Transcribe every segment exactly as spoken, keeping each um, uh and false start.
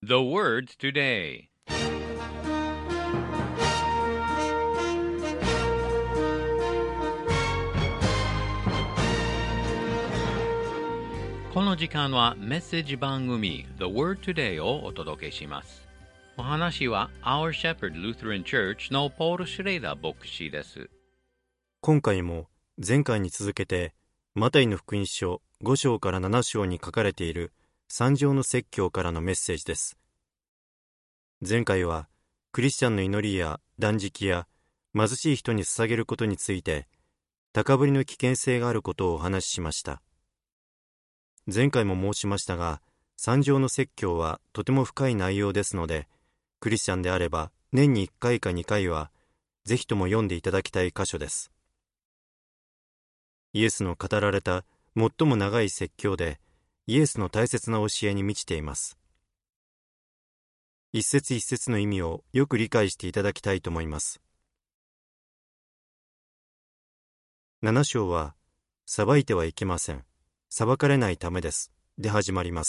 The word today. この時間はメッセージ番組 The Word Today をお届けします。お話は Our Shepherd Lutheran Church のポール・シュレイダー牧師です。 今回も前回に続けてマタイの福音書ご章からなな章に書かれている三条の説教からのメッセージです。前回はクリスチャンの祈りや断食や貧しい人に捧げることについて高ぶりの危険性があることをお話ししました。前回も申しましたが、三条の説教はとても深い内容ですので、クリスチャンであれば年にいっかいかにかいはぜひとも読んでいただきたい箇所です。イエスの語られた最も長い説教で、イエスの大切な教えに満ちています。一節一節の意味をよく理解していただきたいと思います。なな章は、裁いてはいけません。裁かれないためです。で始まります。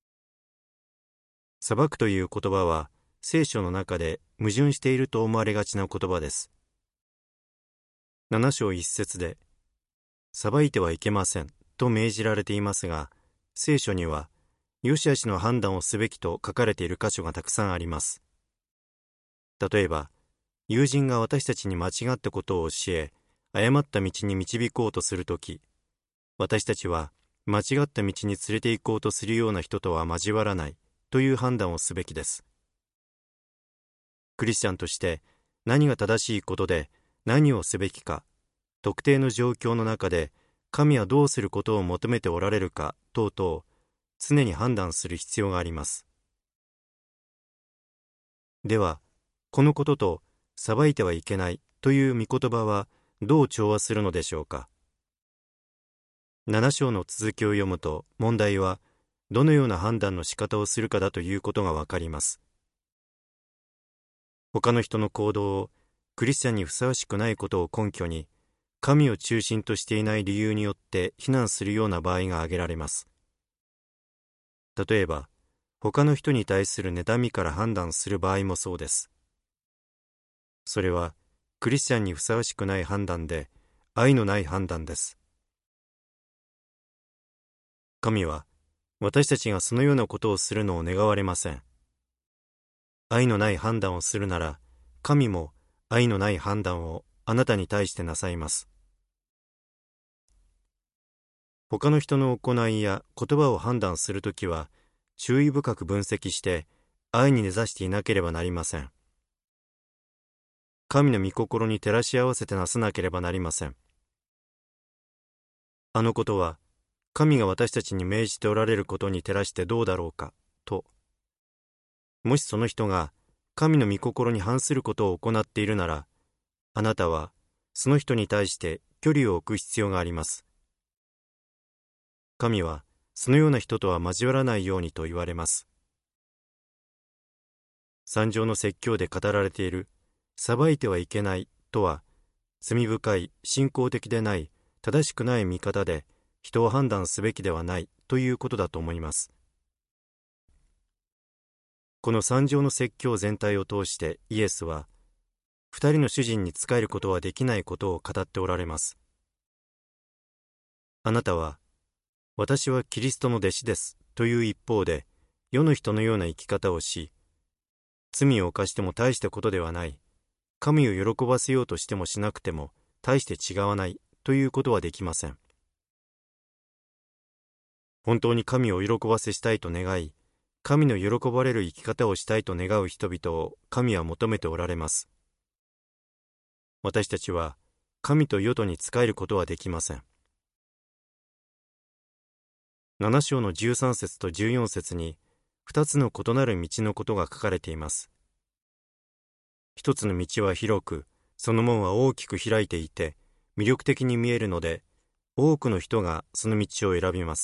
裁くという言葉は、聖書の中で矛盾していると思われがちな言葉です。なな章一節で、裁いてはいけませんと命じられていますが、聖書には、良し悪しの判断をすべきと書かれている箇所がたくさんあります。例えば、友人が私たちに間違ったことを教え、誤った道に導こうとするとき、私たちは間違った道に連れて行こうとするような人とは交わらないという判断をすべきです。クリスチャンとして何が正しいことで何をすべきか、特定の状況の中で神はどうすることを求めておられるか等々、常に判断する必要があります。では、このことと裁いてはいけないという御言葉はどう調和するのでしょうか。なな章の続きを読むと、問題はどのような判断の仕方をするかだということがわかります。他の人の行動をクリスチャンにふさわしくないことを根拠に、神を中心としていない理由によって非難するような場合が挙げられます。例えば、他の人に対する妬みから判断する場合もそうです。それは、クリスチャンにふさわしくない判断で、愛のない判断です。神は、私たちがそのようなことをするのを願われません。愛のない判断をするなら、神も愛のない判断をあなたに対してなさいます。他の人の行いや言葉を判断するときは、注意深く分析して、愛に根ざしていなければなりません。神の御心に照らし合わせてなさなければなりません。あのことは、神が私たちに命じておられることに照らしてどうだろうか、と。もしその人が神の御心に反することを行っているなら、あなたはその人に対して距離を置く必要があります。神はそのような人とは交わらないようにと言われます。三条の説教で語られている、裁いてはいけないとは、罪深い、信仰的でない、正しくない見方で、人を判断すべきではないということだと思います。この三条の説教全体を通してイエスは、二人の主人に仕えることはできないことを語っておられます。あなたは、私はキリストの弟子ですという一方で、世の人のような生き方をし、罪を犯しても大したことではない、神を喜ばせようとしてもしなくても大して違わないということはできません。本当に神を喜ばせしたいと願い、神の喜ばれる生き方をしたいと願う人々を神は求めておられます。私たちは神と世とに仕えることはできません。なな章のじゅうさん節とじゅうよん節に二つの異なる道のことが書かれています。一つの道は広く、その門は大きく開いていて、魅力的に見えるので、多くの人がその道を選びます。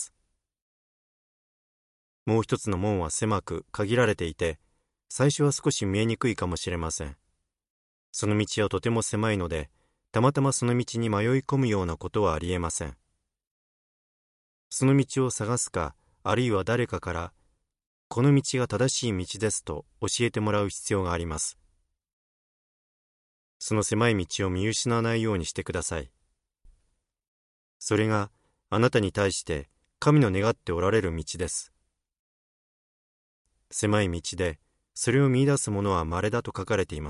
もう一つの門は狭く限られていて、最初は少し見えにくいかもしれません。その道はとても狭いので、たまたまその道に迷い込むようなことはありえません。その道を探すか、あるいは誰かからこの道が正しい道ですと教えてもらう必要があります。その狭い道を見失わないようにしてください。それがあなたに対して神の願っておられる道です。狭い道でそれを見出す者は稀だと書かれています。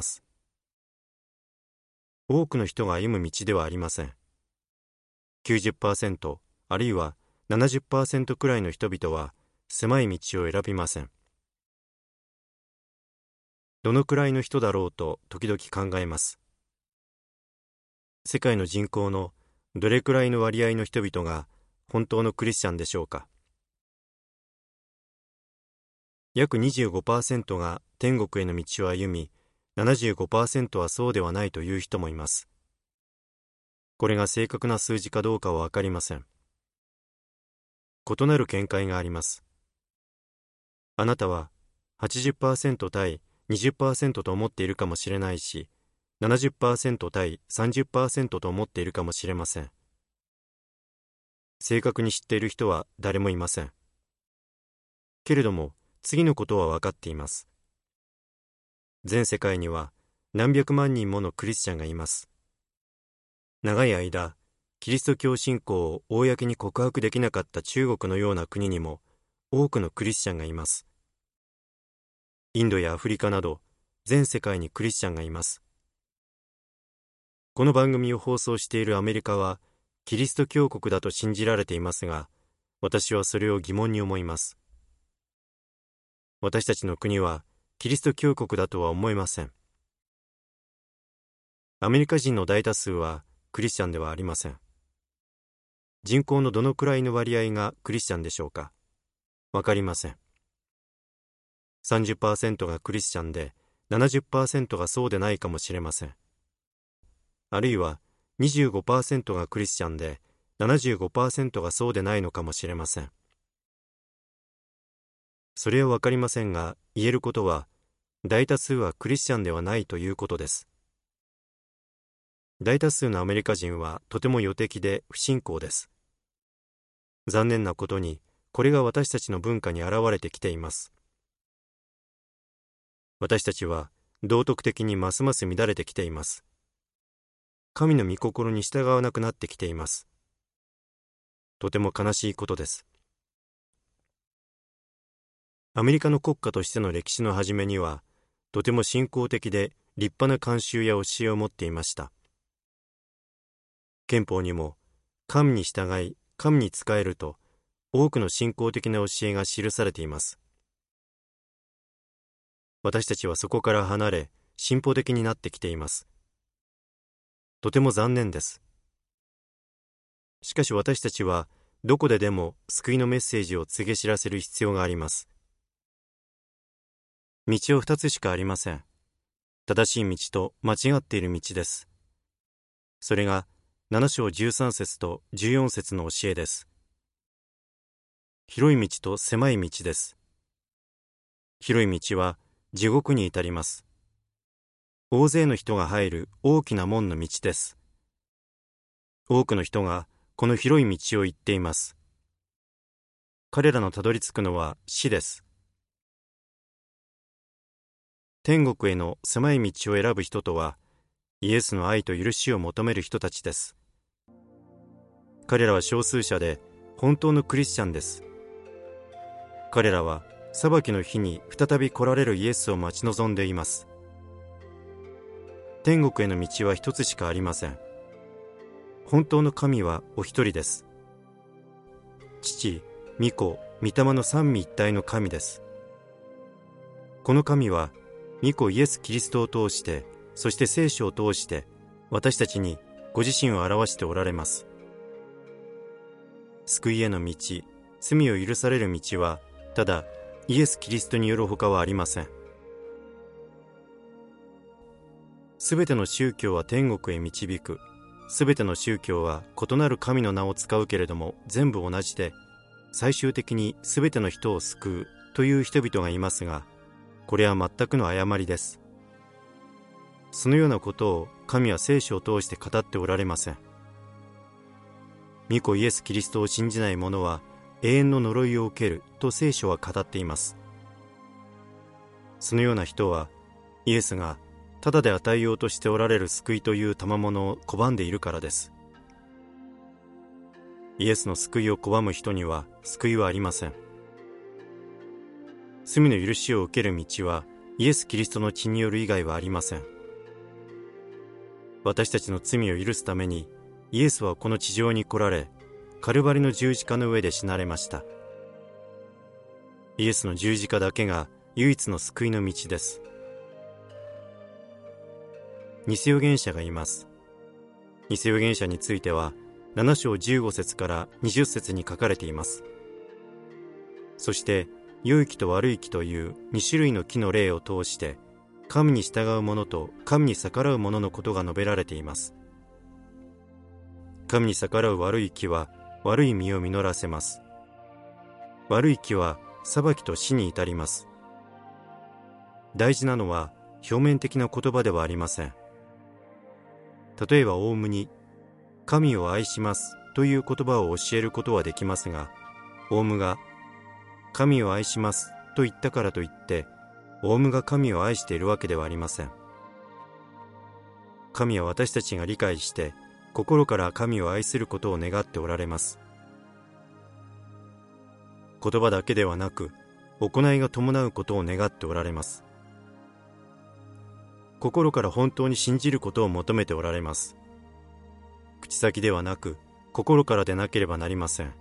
多くの人が歩む道ではありません。きゅうじゅっパーセント あるいは ななじゅっパーセント くらいの人々は狭い道を選びません。どのくらいの人だろうと時々考えます。世界の人口のどれくらいの割合の人々が本当のクリスチャンでしょうか。約 にじゅうごパーセント が天国への道を歩み、ななじゅうごパーセント はそうではないという人もいます。これが正確な数字かどうかはわかりません。異なる見解があります。あなたは はちじゅっパーセント 対 にじゅっパーセント と思っているかもしれないし、ななじゅっパーセント 対 さんじゅっパーセント と思っているかもしれません。正確に知っている人は誰もいません。けれども、次のことは分かっています。全世界には何百万人ものクリスチャンがいます。長い間、キリスト教信仰を公に告白できなかった中国のような国にも多くのクリスチャンがいます。インドやアフリカなど全世界にクリスチャンがいます。この番組を放送しているアメリカはキリスト教国だと信じられていますが、私はそれを疑問に思います。私たちの国はキリスト教国だとは思えません。アメリカ人の大多数はクリスチャンではありません。人口のどのくらいの割合がクリスチャンでしょうか。わかりません。さんじゅっパーセント がクリスチャンで ななじゅっパーセント がそうでないかもしれません。あるいは にじゅうごパーセント がクリスチャンで ななじゅうごパーセント がそうでないのかもしれません。それはわかりませんが、言えることは大多数はクリスチャンではないということです。大多数のアメリカ人はとても予的で不信仰です。残念なことに、これが私たちの文化に現れてきています。私たちは道徳的にますます乱れてきています。神の御心に従わなくなってきています。とても悲しいことです。アメリカの国家としての歴史の初めには、とても信仰的で立派な慣習や教えを持っていました。憲法にも、神に従い、神に仕えると、多くの信仰的な教えが記されています。私たちはそこから離れ、進歩的になってきています。とても残念です。しかし私たちは、どこででも救いのメッセージを告げ知らせる必要があります。道は二つしかありません。正しい道と間違っている道です。それがなな章じゅうさん節とじゅうよん節の教えです。広い道と狭い道です。広い道は地獄に至ります。大勢の人が入る大きな門の道です。多くの人がこの広い道を行っています。彼らのたどり着くのは死です。天国への狭い道を選ぶ人とは、イエスの愛と許しを求める人たちです。彼らは少数者で本当のクリスチャンです。彼らは裁きの日に再び来られるイエスを待ち望んでいます。天国への道は一つしかありません。本当の神はお一人です。父、御子、御霊の三位一体の神です。この神は御子イエス・キリストを通して、そして聖書を通して私たちにご自身を表しておられます。救いへの道、罪を許される道はただイエス・キリストによるほかはありません。すべての宗教は天国へ導く。すべての宗教は異なる神の名を使うけれども全部同じで、最終的にすべての人を救うという人々がいますが、これは全くの誤りです。そのようなことを神は聖書を通して語っておられません。御子イエス・キリストを信じない者は永遠の呪いを受けると聖書は語っています。 そのような人はイエスがただで与えようとしておられる救いという賜物を拒んでいるからです。イエスの救いを拒む人には救いはありません。罪の許しを受ける道はイエス・キリストの血による以外はありません。私たちの罪を許すためにイエスはこの地上に来られ、カルバリの十字架の上で死なれました。イエスの十字架だけが唯一の救いの道です。偽預言者がいます。偽預言者についてはなな章じゅうご節からにじゅっ節に書かれています。そして良い木と悪い木というに種類の木の例を通して神に従う者と神に逆らう者のことが述べられています。神に逆らう悪い木は悪い実を実らせます。悪い木は裁きと死に至ります。大事なのは表面的な言葉ではありません。例えばオウムに神を愛しますという言葉を教えることはできますが、オウムが神を愛しますと言ったからといってオウムが神を愛しているわけではありません。神は私たちが理解して心から神を愛することを願っておられます。言葉だけではなく行いが伴うことを願っておられます。心から本当に信じることを求めておられます。口先ではなく心からでなければなりません。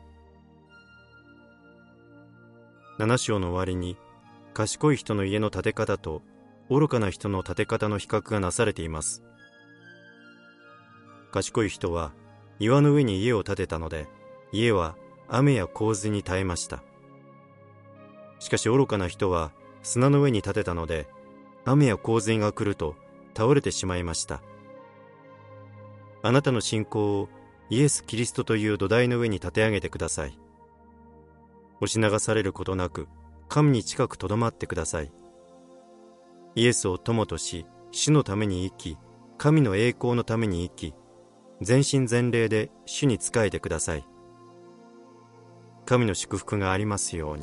七章の終わりに賢い人の家の建て方と愚かな人の建て方の比較がなされています。賢い人は岩の上に家を建てたので、家は雨や洪水に耐えました。しかし愚かな人は砂の上に建てたので、雨や洪水が来ると倒れてしまいました。あなたの信仰をイエス・キリストという土台の上に立て上げてください。押し流されることなく神に近くとどまってください。イエスを友とし、主のために生き、神の栄光のために生き、全身全霊で主に仕えてください。神の祝福がありますように。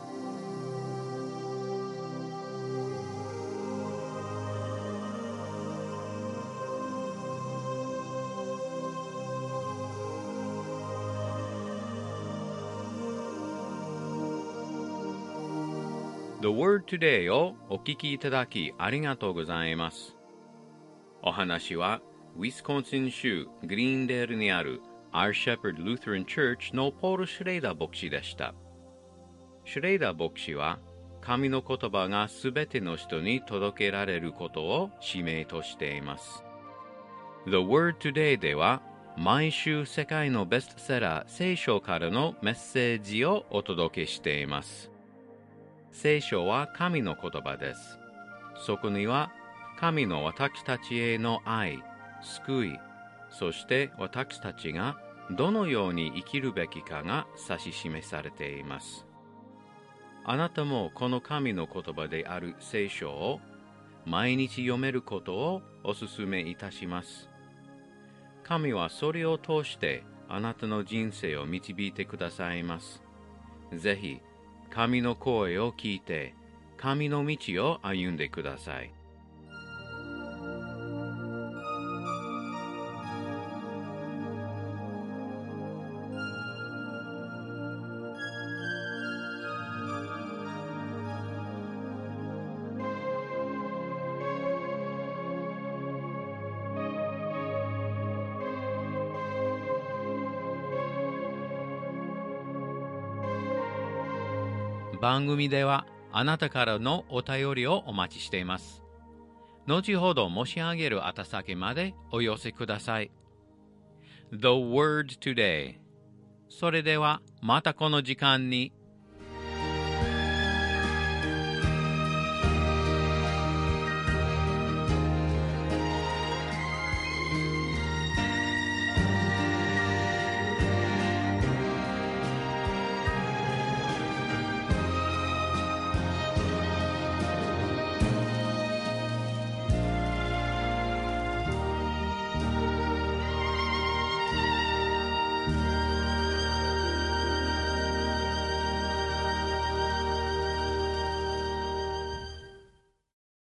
The Word Today をお聞きいただきありがとうございます。お話はウィスコンシン州グリーンデールにある Our Shepherd Lutheran Church のポール・シュレイダー牧師でした。シュレイダー牧師は神の言葉がすべての人に届けられることを使命としています。The Word Today では毎週世界のベストセラー聖書からのメッセージをお届けしています。聖書は神の言葉です。そこには神の私たちへの愛、救い、そして私たちがどのように生きるべきかが指し示されています。あなたもこの神の言葉である聖書を毎日読めることをお勧めいたします。神はそれを通してあなたの人生を導いてくださいます。ぜひ神の声を聞いて、神の道を歩んでください。番組ではあなたからのお便りをお待ちしています。後ほど申し上げる宛先までお寄せください。The Word Today。それではまたこの時間に